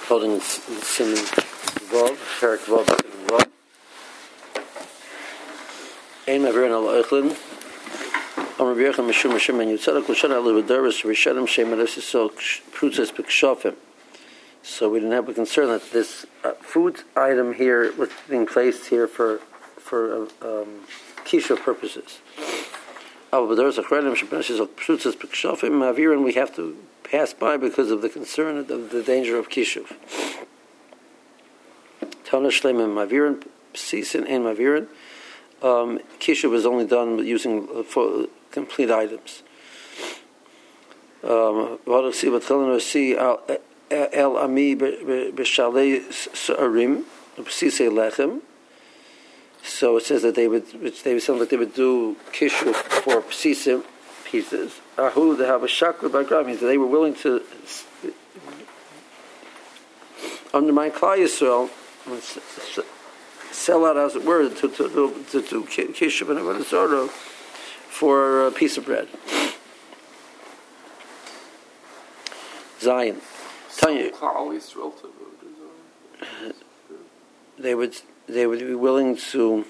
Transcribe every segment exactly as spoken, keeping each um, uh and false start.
holding Siman Vav, Perak Vav, Siman Vav. Ein Mavirin al Eichlin. Amar B'yachem Meshum Hashem Ben Yitzadok L'Shana Alu B'Darvis Rishanim Shem Elos Yisrael Prutzes B'Kshofim. So we didn't have a concern that this uh, food item here was being placed here for for uh, um, kisha purposes. But there's a chredim shebeneshes of prutzes b'kshofim mavirin we have to pass by because of the concern of the danger of kishuv. Tana shleim mavirin psisin and mavirin. Um, kishuv is only done using uh, for complete items. What see what Chalino see el ami b'shalei sa'arim psisei lechem. So it says that they would, which they sound like they would do kishuv for psisim pieces. Ahu they have a shakla bagram means that they were willing to undermine Klal Yisrael, sell out as it were to to to, to do kishuv and avodas zarah for a piece of bread. Zion, Tanya, they would. They would be willing to.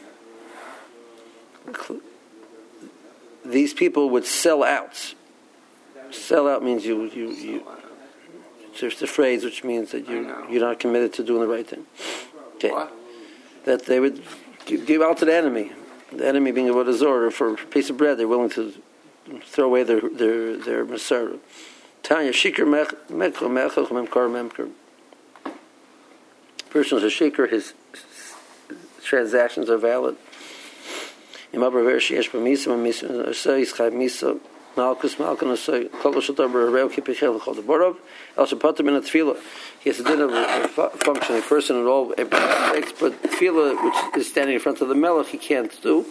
These people would sell out. Sell out means you you you. There's the phrase which means that you you're not committed to doing the right thing. Okay, what? That they would give, give out to the enemy. The enemy being a avodas zarah for a piece of bread, they're willing to throw away their their their masara. Tanya shikar mechel mechel memkar memkar. Person is a shikar. His transactions are valid. Malchus Malchus He has a din of a functioning person at all, but tefillah, which is standing in front of the melech, he can't do.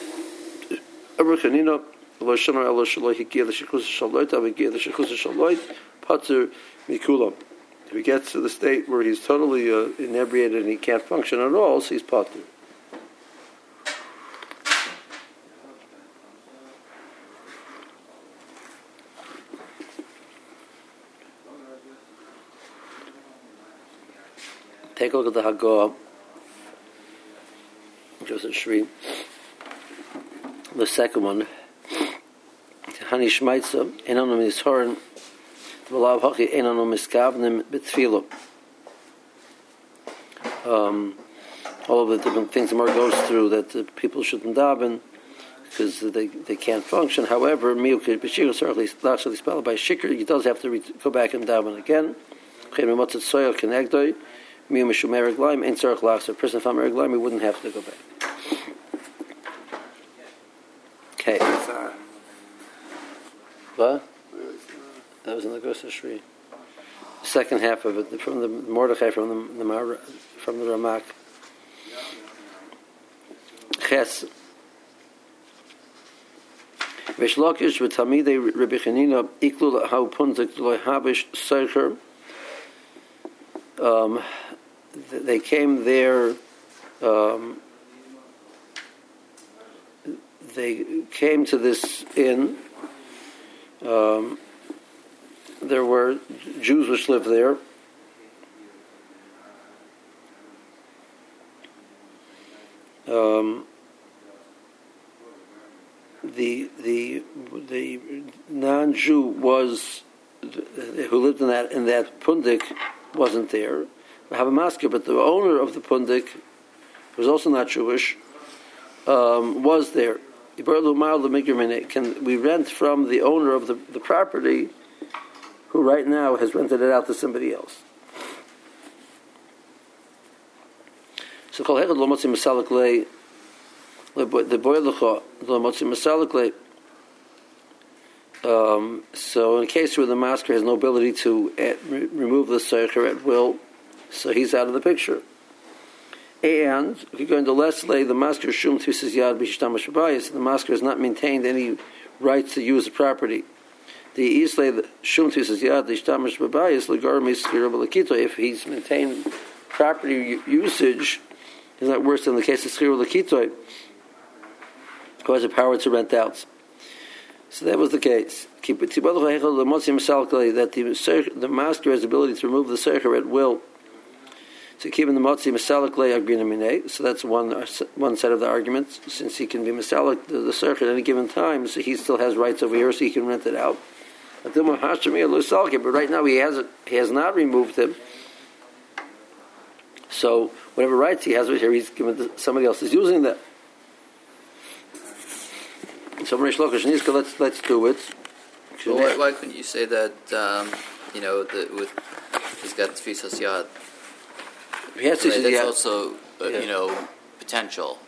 If he gets to the state where he's totally uh, inebriated and he can't function at all, so he's patur. Take a look at the Haggadah, which was in Shri. The second one, Hani Shmaitza, Enanam Yishorin, um, all of the different things the Mar goes through that the people shouldn't daven because they they can't function. However, by shikr, he does have to re- go back and daven again. A person from Erglaim, he wouldn't have to go back. Okay. What? That was in the Gosa Shri. The second half of it, from the Mordechai, from the, the from the Ramak. Ches. Veshlokish v'tamidei Rabbi Chanina iklu ha'u punzik lo'havish seicher. Um, they came there. Um, they came to this inn. Um, There were Jews which lived there. Um, the the the non-Jew was who lived in that in that pundik wasn't there. We have a masker, but the owner of the pundik, who was also not Jewish, um, was there. Can we rent from the owner of the, the property, who right now has rented it out to somebody else? So kol hechad lo motzi masalik lei the boy lecha lo motzi masalik lei. Um, so in a case where the masker has no ability to at, re- remove the seicher at will, so he's out of the picture. And if you go into less lay, the masker shum tvisas yad b'shtamash b'bayis, the masker has not maintained any rights to use the property. The Islay Shum says Yad Ishtamish Babayis Lagarmi Skira Balakito. If he's maintained property usage, is not worse than the case of Skira Balakito, who has the power to rent out. So that was the case. That the, the master has the ability to remove the seicher at will So keeping the motzi masalik le agrina minei. So that's one one set of the arguments. Since he can be masalik the, the circuit at any given time, so he still has rights over here, so he can rent it out. But right now he has he has not removed him. So whatever rights he has over here, he's given to somebody else is using that. So let's let's do it. Well, why, why couldn't you say that? Um, you know, the, with he's got tfisas yad. He has right, that's yad. also uh, yeah. you know potential.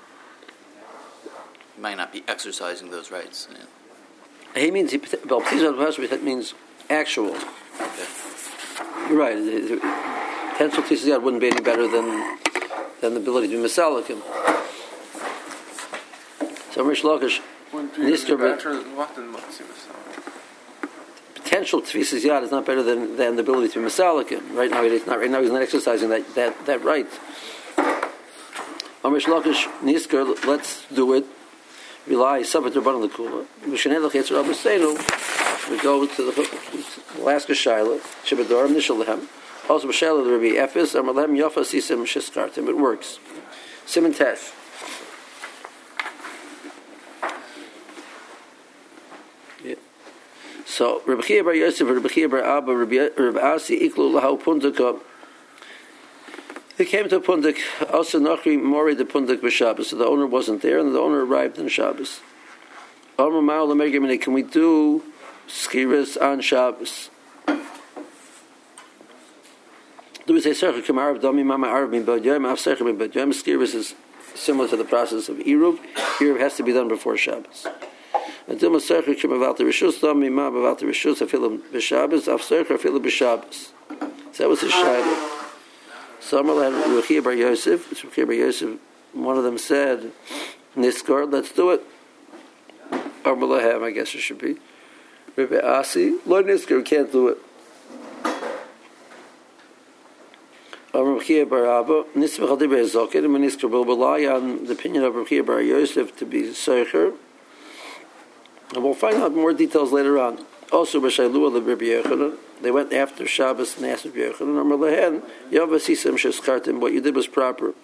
He might not be exercising those rights. Yeah. He means he well, that means actual. Okay. You're right. Potential tfisas yad wouldn't be any better than than the ability to be misalikim. So Rish Lakish. Potential tfisas yad is not better than, than the ability to be masalikim. Right now, he's not. Right now, he's not exercising that that, that right. Amrish Lakish Nisker, let's do it. Rely Sabat Rabban the Kula. We go to the Alaska Shaila Shibadorim Nishalehem. Also B'Shaila the Rabbi Ephes Amalem Yafa Sisim Shiskartim. It works. Simon Tesh. So Rabbi Chia bar Yosef, Rabbi Chia bar Abba, Rabbi Asi Iklu Lahu Pundaka. They came to Pundak. Also Nachri Mori the Pundak b'Shabbos. So the owner wasn't there, and the owner arrived in Shabbos. Amar Ma'al Amergimini, can we do skiras on Shabbos? Do we say Sercha Kamarav Dami Mama Arav Min Bad Yom Av Sercha Min Bad Yom? Skiras is similar to the process of Eruv. Eruv has to be done before Shabbos. Until Masercha came about the Rishus, Dami Ma about the Rishus, Afilim b'Shabbos, Av Sercha Afilim b'Shabbos. So that was his shayla. So Amar had Rabbi bar Yosef. Rabbi bar Yosef. One of them said, "Niskar, let's do it." Amar lahem, I guess it should be. Rabbi Asi, Lord Niskar, we can't do it. Amar Rabbi bar Abba, Nismech al Dibur Hazoket, and Niskar will rely on the opinion of Rabbi bar Yosef to be Seicher. And we'll find out more details later on. Also, B'Shailu al Rabbi Yochanan, they went after Shabbos and asked Rabbi Yochanan, Amar lehen, Yava Sisam Sheskartim, what you did was proper.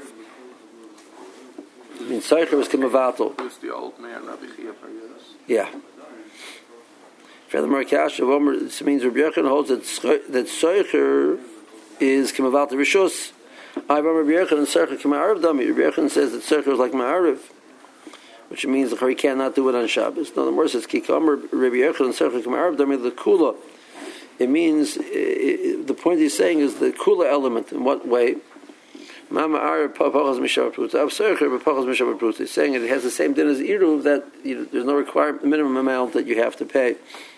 I mean, Seicher was Kimavatal. Who's the old man, Rabbi Chia bar Yosef? Yeah. Furthermore, Kash of Omer, this means Rabbi Yochanan holds that that Seicher is Kimavatal Rishus. I've Rabbi Yochanan Seicher Kima'arav Dami. Rabbi Yochanan says that Seicher is like Ma'arav, which means the he cannot do it on Shabbos. No, the more says Kikamer Rabbi Yochanan Seicher Kima'arav Dami the Kula. It means it, it, the point he's saying is the Kula element. In what way? Mama Arab Pachas Mishav Pruta. Av Seicher Pachas Mishav Pruta. He's saying it has the same din as Eruv, that you know, there's no requirement, minimum amount that you have to pay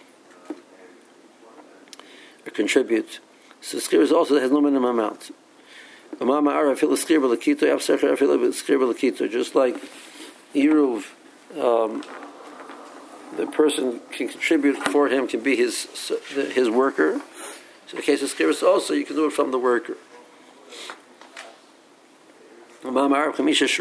or contribute. So Skiris also has no minimum amount. Mama Arab Fil Skir Lakito. Av Seicher Fil Skir Lakito. Just like Eruv, um, the person can contribute for him, can be his his worker. So in the case of Skiris also, you can do it from the worker. Um, in the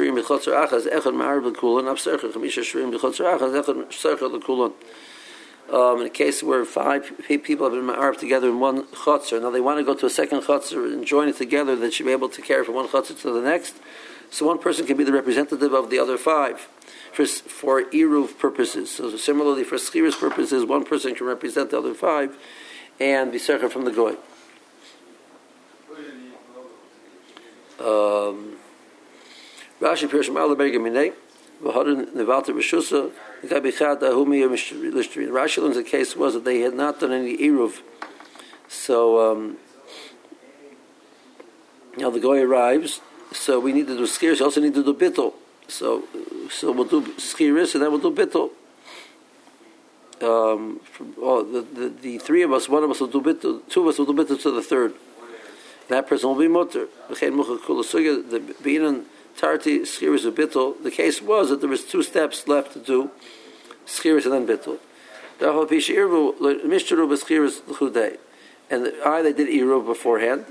case where five people have been ma'arab together in one chutzner, now they want to go to a second chutzner and join it together, they should be able to carry from one chutzner to the next. So one person can be the representative of the other five for, for Eruv purposes. So similarly, for Schiris purposes, one person can represent the other five and be sercha from the goy. Um, Rashi Pirush Ma'ala Bergaminei, V'hodin Nevalta Rishusa, Gabichad Ahumi Lishtri. Rashi learns the case was that they had not done any Eruv. So um, now the goy arrives. So we need to do skiris. We also need to do bittul. So, so we'll do skiris and then we'll do bittul. Um, oh, the, the the three of us, one of us will do bittul. Two of us will do bittul to the third. That person will be mutter. The binan tarti skiris of bittul. The case was that there was two steps left to do skiris and then bittul. And I they did iruv beforehand.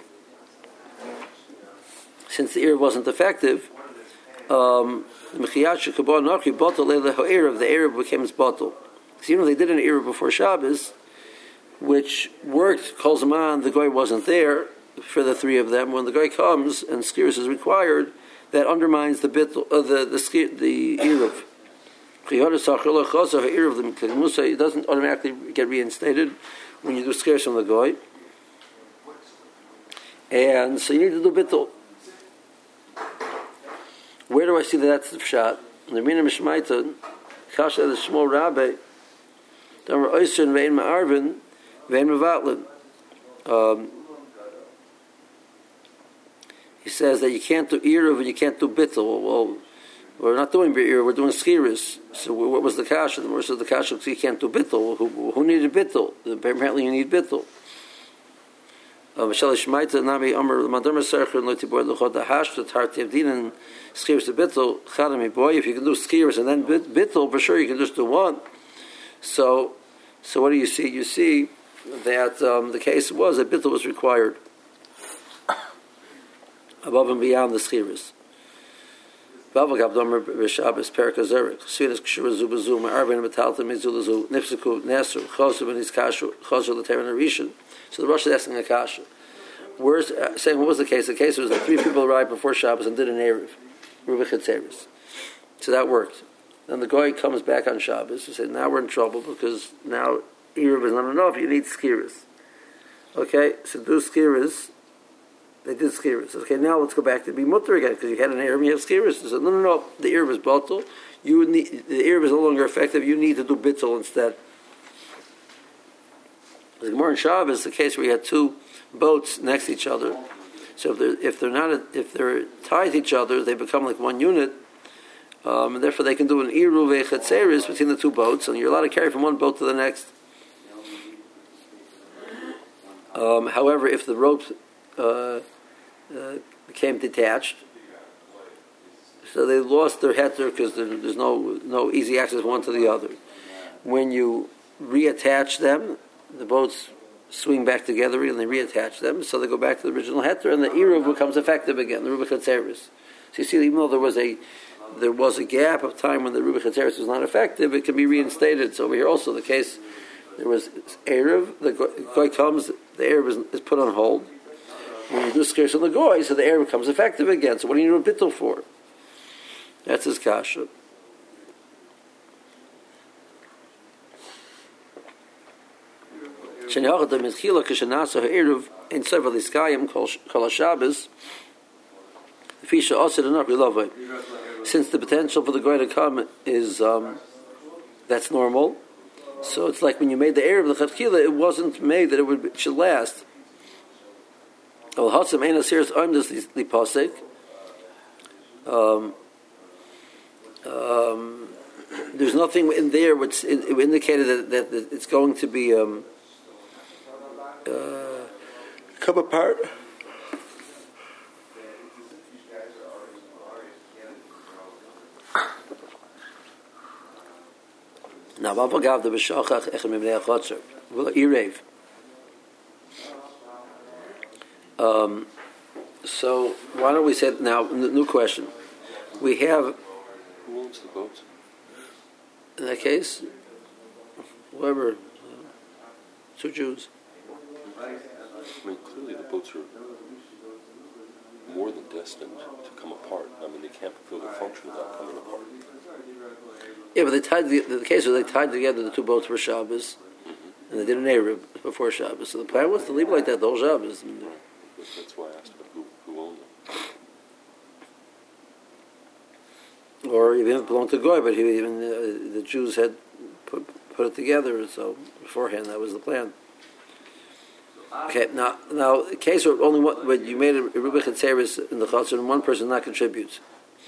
Since the ear wasn't effective, um, the ear of the ear becomes bottle. Because even though they did an ear before Shabbos, which worked, calls them on, the guy wasn't there, for the three of them. When the guy comes and skiris is required, that undermines the bit of uh, the the the eruv. It doesn't automatically get reinstated when you do skiris from the guy, and so you need to do bittul. Where do I see that that's the pshat? The Mina Mishmaita, Kasha the Shmuel Rabbi, Damar Oyster Vein Ma'arvin, Vein Mevatlin. Um, he says that you can't do Eruv and you can't do Bittul. Well, we're not doing Eruv, we're doing Skiris. So what was the Kasha? The Morsa of the Kasha, you can't do Bittul. Who, who needed Bittul? Apparently you need Bittul. Mishal Shmaita Nami Amar Madama Sercher and Lotibor Luchot the Hash the Tarti of Din and Skiris to Bittul Chadami boy. If you can do Skiris and then Bittul, for sure you can just do one. So, so what do you see? You see that um, the case was that Bittul was required above and beyond the Skiris. Bavagav Domer B'Shabbos Perka Zerek Svidas Kshura Zubazu Ma'arvin Metalta Mizulazu Nifsiku Nesru Chosu Ben Iskashu Chosu L'Teran Arishan. So the Rosh is asking a kasha. Where's uh, saying what was the case? The case was that three people arrived before Shabbos and did an eruv, Ruba Chetzeres. So that worked. Then the guy comes back on Shabbos and said, "Now we're in trouble because now eruv is not enough. You need skiris." Okay, so do skiris. They did skiris. Okay, now let's go back to be mutter again because you had an eruv, you have skiris. They said, "No, no, no. The eruv is batal. You need the eruv is no longer effective. You need to do bittul instead." The Gemara in Shabbos is the case where you had two boats next to each other. So if they're if they're not if they're tied to each other, they become like one unit, um, and therefore they can do an iruv echatzeris between the two boats, and you're allowed to carry from one boat to the next. Um, however, if the rope uh, uh, became detached, so they lost their heter because there, there's no no easy access one to the other. When you reattach them, the boats swing back together and they reattach them, so they go back to the original heter, and the eruv becomes effective again. The Ruba Chetzeres. So you see, even though there was a there was a gap of time when the Ruba Chetzeres was not effective, it can be reinstated. So over here also the case, there was eruv. The goy comes, the eruv is, is put on hold. When you do skiris on the goy, so the eruv becomes effective again. So what do you need a bittul for? That's his kasha. Since the potential for the guy to come is um, that's normal, so it's like when you made the eruv the chatchila, it wasn't made that it would it should last. Um, um, there's nothing in there which indicated that, that, that it's going to be. Um, Uh, come apart. Now, Bavagav the B'Shachach Echem Mimnei Achotzer. Well, Irev. Um. So why don't we say now? New question. We have. Who owns the boats? In that case, whoever. Uh, two Jews. I mean, clearly the boats are more than destined to come apart. I mean, they can't fulfill their function without coming apart. Yeah, but they tied the, the case was they tied together the two boats for Shabbos, mm-hmm. and they did an eruv before Shabbos. So the plan was to leave it like that the whole Shabbos. That's why I asked about who, who owned them. Or even if it belonged to Goy, but he, even uh, the Jews had put put it together. So beforehand, that was the plan. Okay, now, now, the case where only one, when you made a Ruba Chetzeres in the Chatzar and one person not contributes.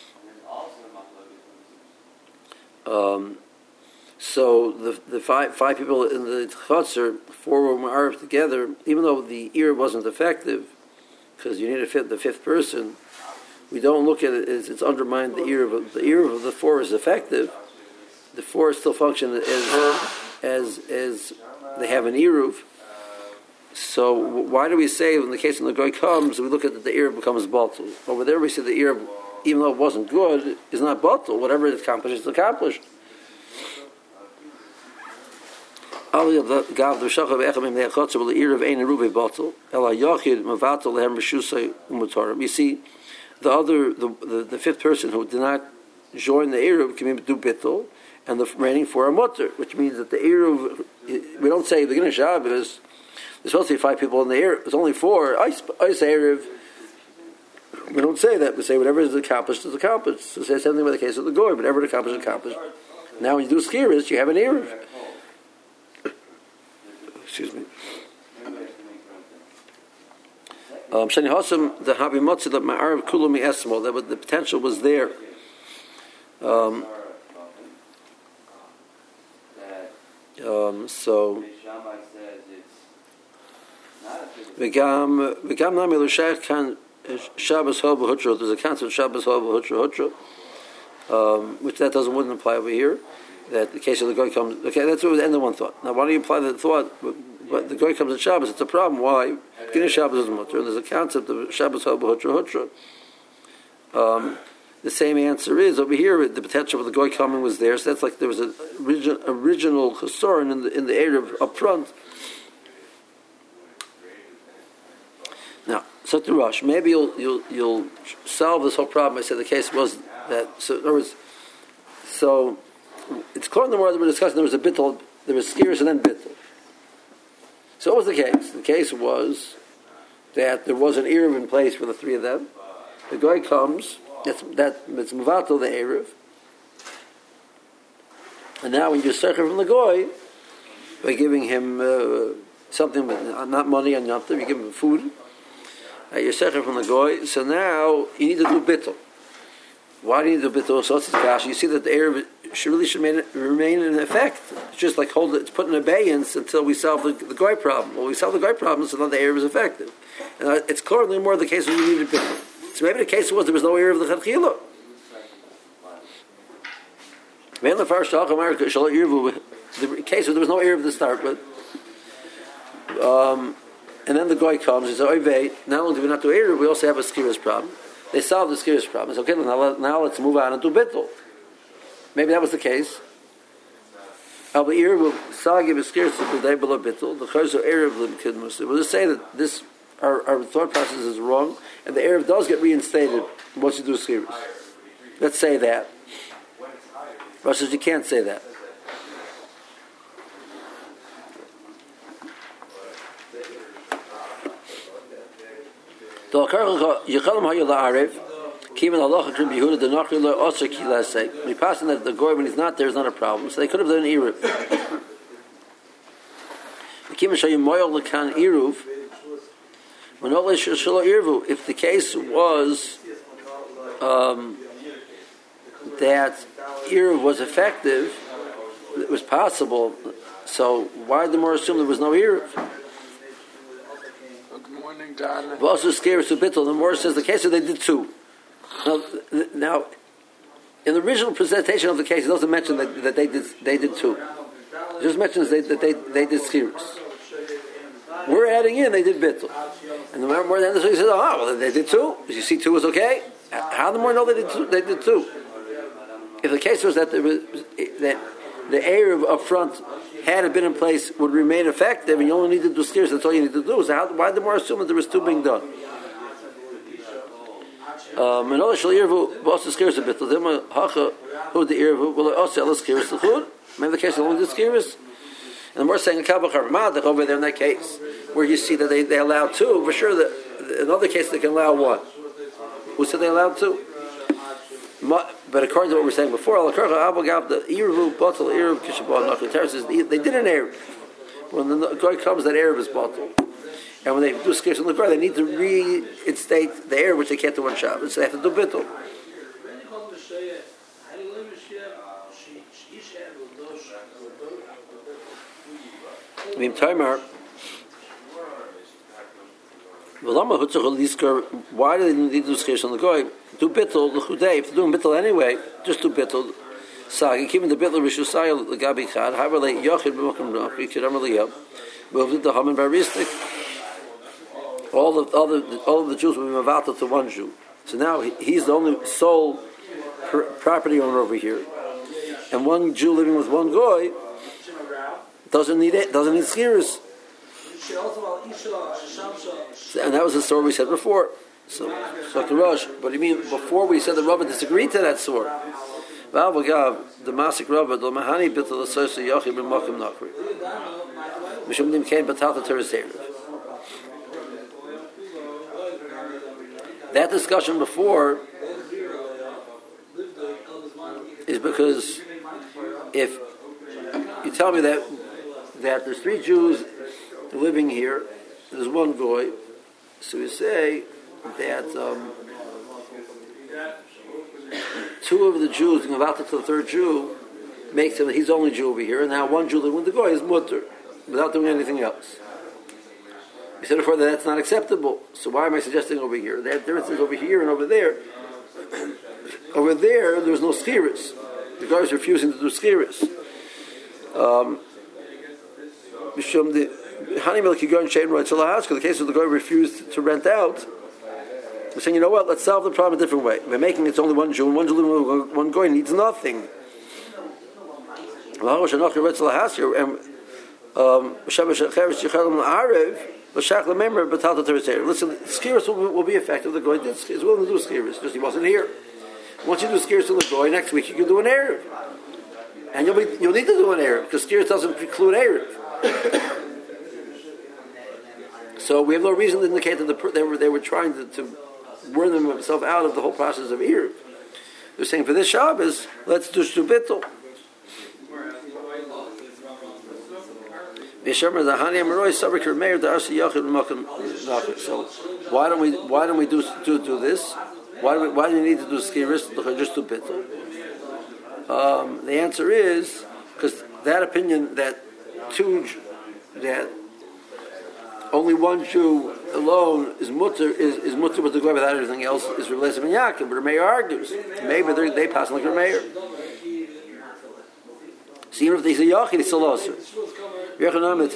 Um, so the the five five people in the Chatzar, four were Ma'arif together, even though the ear wasn't effective, because you need to fit the fifth person, we don't look at it as it's undermined the ear of the ear of the four is effective. The four still function as as as they have an eruv. So why do we say when the case when the guy comes, we look at that the ear becomes batul? Over there we say the ear, even though it wasn't good, is not batul. Whatever it accomplished is accomplished. Ali of the Gav the Shachav Echem the Achotzer will the ear of Ein Ruve Bottle. Ela Yochid Mavatal Lehem Rishusay Umutorim. You see, the other, the, the the fifth person who did not join the Eruv can do bittul, and the remaining four are mutter, which means that the Eruv, we don't say the beginning of Shabbos because there's supposed to be five people in the Eruv. There's only four. I I say Eruv. We don't say that. We say whatever is accomplished is accomplished. So say something about the case of the Goy, whatever is accomplished is accomplished. Now when you do skiris, you have an Eruv. Excuse me. Um, Shani Hossam, the Habi Motzi, the Ma'arav Kulumi Esmo, that the potential was there. Um, um, so, V'gam V'gam Nami L'Shach Kan Shabbos Ho B'Hutra, there's a concept of Shabbos Ho B'Hutra Hutra, um, which that doesn't wouldn't apply over here. That the case of the Goy comes, okay, that's what the end of one thought. Now, why do you apply the thought? But the Goy comes at Shabbos, it's a problem. Why? Beginning of Shabbos is mutter, and there's a concept of Shabbos Ho B'Hutra Hutra. Um, the same answer is over here. The potential of the Goy coming was there, so that's like there was an original original chesoron in the in the Erev up front. Now, so to Rush, maybe you'll you'll you'll solve this whole problem. I said the case was that so there was so it's clear in the more that we're discussing there was a bittul, there was skiris and then bittul. So what was the case? The case was that there was an Erev in place for the three of them. The guy comes, that's, that, it's Mavato, the Erev. And now when you search from the guy, by giving him uh, something, with, not money and nothing, you give him food, uh, you're searching from the guy, so now you need to do bittul. Why do you need to do bittul? So it's gosh, you see that the Erev should really should remain, remain in effect. It's just like hold it, it's put in abeyance until we solve the, the goy problem. Well, we solve the goy problem, so now the Erev is effective. And uh, it's clearly more the case when you needed bittul. So maybe the case was there was no Erev of the Chadchila. Maybe the first the case was there was no Erev to start with. Um, and then the goy comes, he says, Oy not only do we not do Erev, we also have a skiris problem. They solved the skiris problem. It's okay, now, now let's move on and do bittul. Maybe that was the case. Al Erev will give a skiris to the day below bittul. The chayzo Erev limkid muslim. We'll just say that this our, our thought process is wrong, and the Erev does get reinstated once you do skiris. Let's say that. Rosh says you can't say that. Even halacha Rabbi Yehuda the nachrila also kilasei. We pass in that the goy when he's not there is not a problem. So they could have done eruv. If the case was um, that eruv was effective, it was possible. So why did the more assume there was no eruv? Good morning, John. But also scared to bittul. The more says the case that they did two. Now, now, in the original presentation of the case, it doesn't mention that, that they did they did two. It just mentions they, that they they did skiris. We're adding in they did bittul, and the more than this, he says, "Oh, well, they did two. You see, two was okay. How the more know they did two? They did two. If the case was that there was that the Erev up front had it been in place would remain effective, and you only need to do skiris. That's all you need to do. So how, why the more assume that there was two being done? Um, and all the shaliirvu also scares a bit. The dema hacha who the irvu will also all scares the chud. Maybe the case only the scares. And we're saying a kabel charmadach over there in that case where you see that they, they allow two. For sure, that in other cases they can allow one. Who said they allowed two? But according to what we were saying before, the irvu bottle irvu kishabon nachli says they did an erev. When the guy comes, that erev is bottle. And when they do skiris on the ground, they need to reinstate the air, which they can't do on Shabbos. So they have to do bittul. I mean, Tamar. Why do they need to do skiris on the ground? Do bittul the chudei. If they're doing bittul anyway, just do bittul. Sagi, keeping the bittul rishusayil the gabi chad. However, they yochid b'mokum nachri kidam aliyah. Moved the haman baristik. All the other, all of the Jews will be mavatal to one Jew. So now he, he's the only sole pr- property owner over here, and one Jew living with one goy. doesn't need it, doesn't need skiris. And that was the story we said before. So, so Rosh, but you mean before we said the Rabba disagreed to that story? The Masik Rabba, the Mahani bit of the Sosa Yochim and Mokim Nakri. Mishumdim came Batalta Tereseir. That discussion before is because if you tell me that that there's three Jews living here, there's one goy, so you say that um, two of the Jews, and about to the third Jew, makes him he's the only Jew over here, and now one Jew living with the goy is mutter, without doing anything else. We said before that that's not acceptable. So why am I suggesting over here? The difference is over here and over there. Over there, there's no schiris. The guy is refusing to do schiris. Um, the case of the guy refused to rent out. We're saying, you know what? Let's solve the problem a different way. We're making it's only one Jew, and one Jew living with one guy needs nothing. And um, listen, skiris will, will be effective. The goy is willing to do skiris, just he wasn't here. Once you do skiris to the goy, next week you can do an erev, and you'll be you'll need to do an erev because skiris doesn't preclude erev. So we have no reason to indicate that the, they were they were trying to, to worm themselves out of the whole process of erev. They're saying for this Shabbos, let's do shtubitul. So why don't we why don't we do do, do this? Why do we why do we need to do skiris just to bittul? Um, the answer is because that opinion that two that only one Jew alone is mutter is, is mutter with the goy without everything else is Rebbe ben Yaakov. But Rameir argues maybe they pass like Rameir. So even if they say Yachid, it's still also. The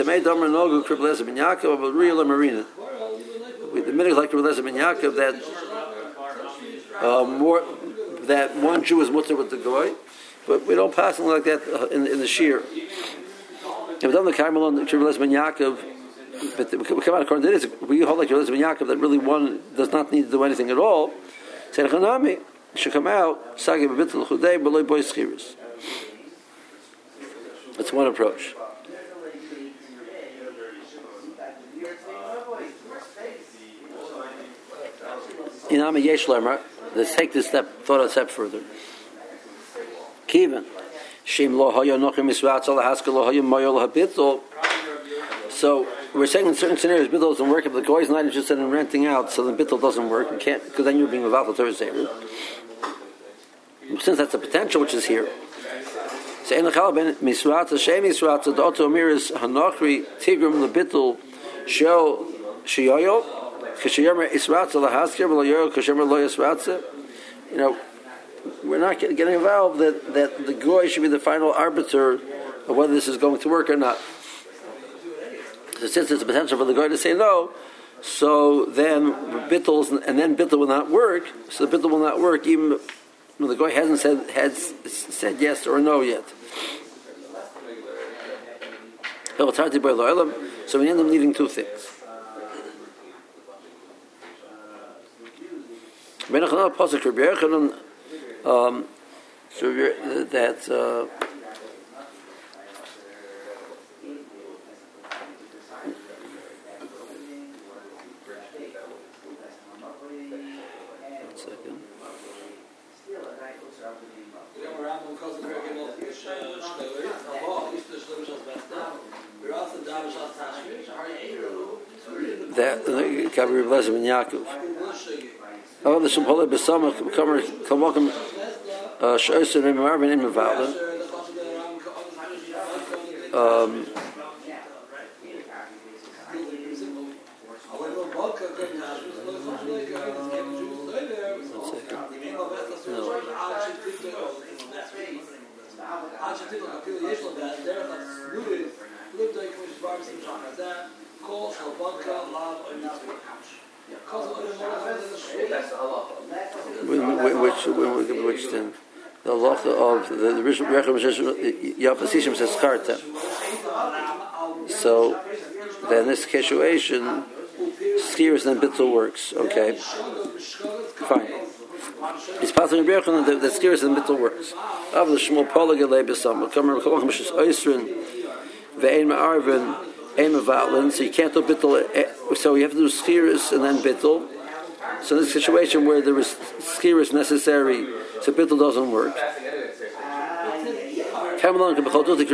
minute like Rebbe ben Yaakov that uh, more that one Jew is mutter with the goy, but we don't pass something like that uh, in, in the shir. If we done the Carmel on Rebbe ben Yaakov, but we come out according to this, we hold like Rebbe ben Yaakov that really one does not need to do anything at all. Say Chanami should come out. Sagi b'bitul chudei b'loy boy schiris. That's one approach. Inami yesh lemer. Let's take this step, thought a step further. Kiven shim lo hayo nochim misvatz al haskell lo hayo moyol habitul. So we're saying in certain scenarios bittul doesn't work if the goy is not interested in renting out, so the bittul doesn't work. You can't because then you're being without the Thursday. Since that's a potential which is here. So in the Chalben misvatz shem misvatz the auto miris hanachri tigrum lebitul show shiyoyo. You know, we're not getting involved that, that the goy should be the final arbiter of whether this is going to work or not. So since there's a potential for the goy to say no, so then bittles and then bittul will not work. So the bittul will not work even when the goy hasn't said has said yes or no yet. So we end up needing two things. Um, so that uh, one second. That Kabir Rebbe ben Yaakov. Oh, the Shempola Besama Kamer Kalmokim Shoyser and Marvin in Mavalen. Um Which, which then? The law of the the Rishon Yafasishim says Karta. So then this situation, skiris and bittul works. Okay, fine. He's passing Rabbi Yochanan that the skiris and bittul works. Av the shmul polag elei b'sam. Kamer kolach mishus oisrin ve'ein ma'arvin ein mevatlin. So you can't do bittul. So you have to do skiris and then bittul. So in this situation where there is skiris necessary, so bittul doesn't work. We pass on the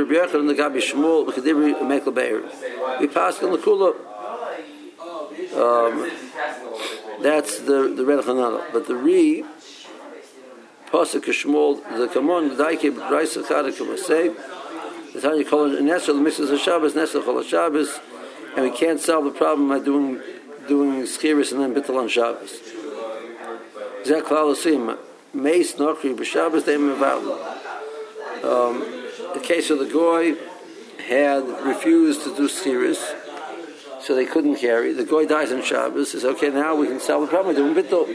kula. Um, that's the the red chanana, but the re pasuk Shmuel the kamon the daike brayse chada kamasei. The time you call it nesel the mixes of Shabbos nesel chol Shabbos, and we can't solve the problem by doing doing skiris and then bittul on Shabbos. Zek klalasim meis nokri b'Shabbos they mevalu. Um, the case of the goy had refused to do skiris, so they couldn't carry. The goy dies on Shabbos. Says, okay, now we can solve the problem by doing bittul.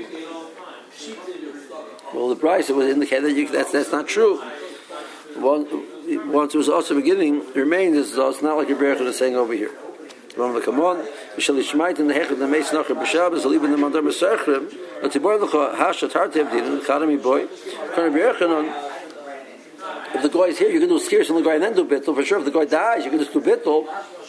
Well, the price would indicate that you, that's that's not true. One, once it was also beginning, it remains as though it's not like Rebbe Yochanan is saying over here. Come on, we shall ishmait in the hechad the meis nachar b'Shabbos, leave in the mandar mesachrim. But tibor lecha hashat hartev din kadami boy. Rebbe Yochanan. If the guy is here, you can do skiris on the guy and then do bittul. For sure, if the guy dies, you can just do bittul.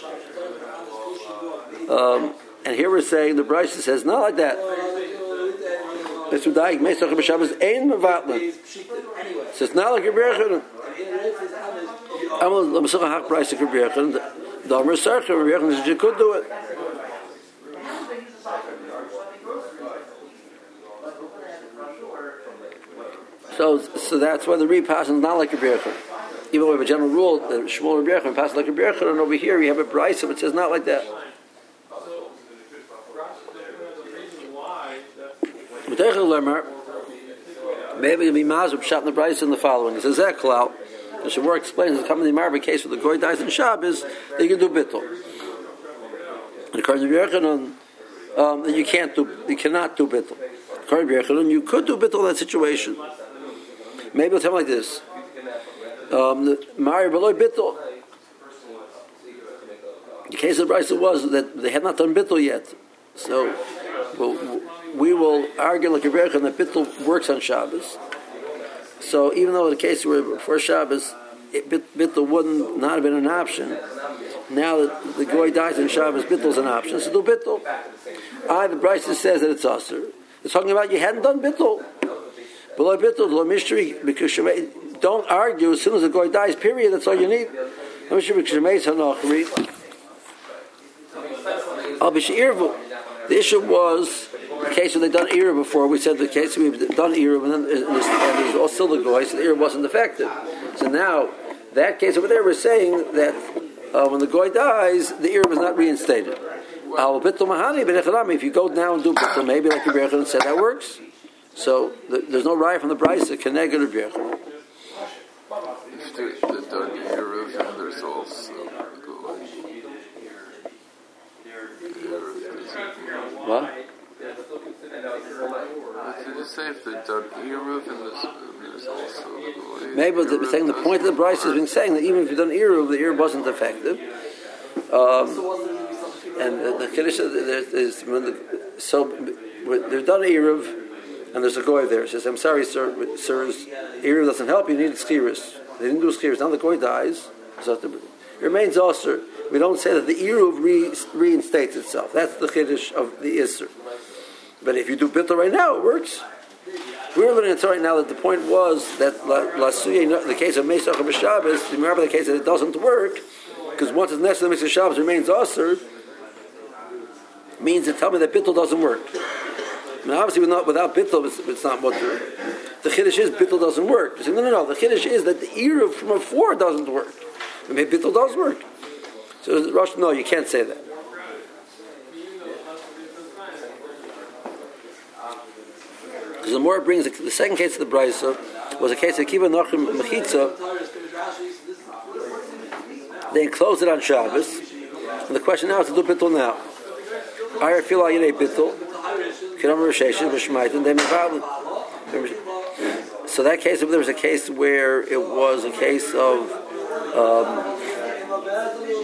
Um, and here we're saying the Brisa says not like that. It's udaik meisach b'Shabbos ein mevatlin. So it's not like Rebbe Yochanan. Amal l'masach hak Brisa Rebbe Yochanan. The Amar Sarcha Rebbe Yochanan says you could do it. So, so that's why the re passing is not like a Rebbe Yochanan. Even though we have a general rule that Shmuel Rebbe Yochanan passes like a Rebbe Yochanan, and over here we have a brayso that says not like that. Maybe it'll be mazub shot in the brayso in the following. It says that klal. The Shavur explains the coming Marba case where the goy dies in Shabbos, they can do bittul. And according to Rebbe Yochanan, um, you can't do, you cannot do bittul. According to Rebbe Yochanan, you could do bittul in that situation. Maybe we'll tell them like this. Um, the Mari Beloy Bittul. The case of the Brisa was that they had not done Bittul yet. So well, we will argue like a Rebbe that Bittul works on Shabbos. So even though the case where before Shabbos, it, Bittul wouldn't not have been an option, now that the Goy dies on Shabbos, Bittul is an option. So do Bittul. I, the Brisa says that it's Asur. It's talking about you hadn't done Bittul. Below bittul, below mystery, because don't argue as soon as the guy dies. Period. That's all you need. The issue was the case where they done Ira before. We said the case we've done Ira, and then and there's all still the guy, so the Ira wasn't effective. So now that case over there, we're saying that uh, when the guy dies, the Ira was not reinstated. If you go now and do bittul, maybe like Rebbe Yochanan said, that works. So the, there's no right from the Brisa that can negative Rebbe Yochanan. If they, they've done Eruv, and there's also what? What did you say? If they've done Eruv, and there's, there's also maybe they're saying the point of the Brisa has been saying that even if you've done Eruv, the Eruv wasn't effective. Um, and the, the Kiddush is when the, so they've done Eruv. And there's a goy there. He says, I'm sorry, sir, sir, Eruv doesn't help, you need skiris. They didn't do skiris. Now the goy dies. So it remains also. We don't say that the Eruv re, reinstates itself. That's the chiddush of the Isser. But if you do bittul right now, it works. We're learning it right now that the point was that la, la suye, the case of Meisach b'Shabbos, remember the case that it doesn't work, because once it's necessary to make the Shabbos remains also, means to tell me that bittul doesn't work. I mean, obviously, without, without bittul, it's, it's not mutter. The chiddush is bittul doesn't work. You say, no, no, no. The chiddush is that the eruv from before doesn't work. I mean, bittul does work. So, Rosh, no, you can't say that. Because the more it brings, the, the second case of the Brisa was a case of Kiva Nachum Mechitza. They enclosed it on Shabbos. And the question now is to do bittul now. I feel like you need bittul. So that case, there was a case where it was a case of um,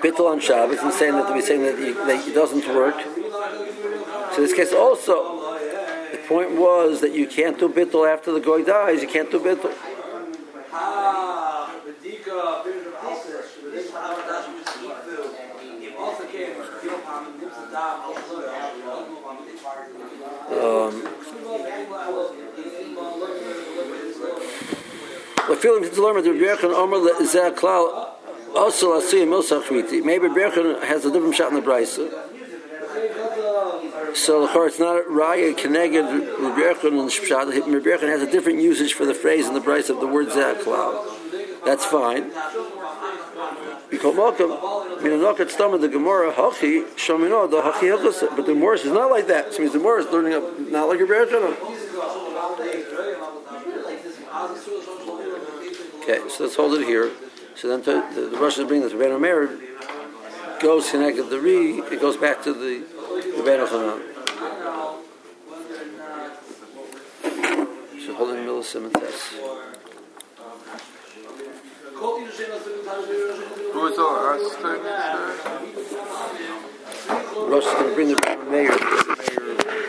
bittul on Shabbos and saying that we're saying that, you, that it doesn't work. So in this case also, the point was that you can't do bittul after the goy dies. You can't do bittul. Um, Maybe Berchen has a different shot in the Brisa. So of course it's not Raya Keneged Berchen and Shpshat. Berchen has a different usage for the phrase in the Brisa of the word Zaklau. That's fine. Because Malcolm, Minanokat Stomach the Gemara Hachi Shomino the Hachi Hilchos, but the Morris is not like that. So it means the Morris is learning up not like a Berchen. Okay, so let's hold it here. So then to, the, the Russians bring this Rebbeinu Meir goes connected the Re, it goes back to the Rebbeinu Chanan. So holding the middle of Simon test. Who was our student? Russians going to bring the Rebbeinu Meir.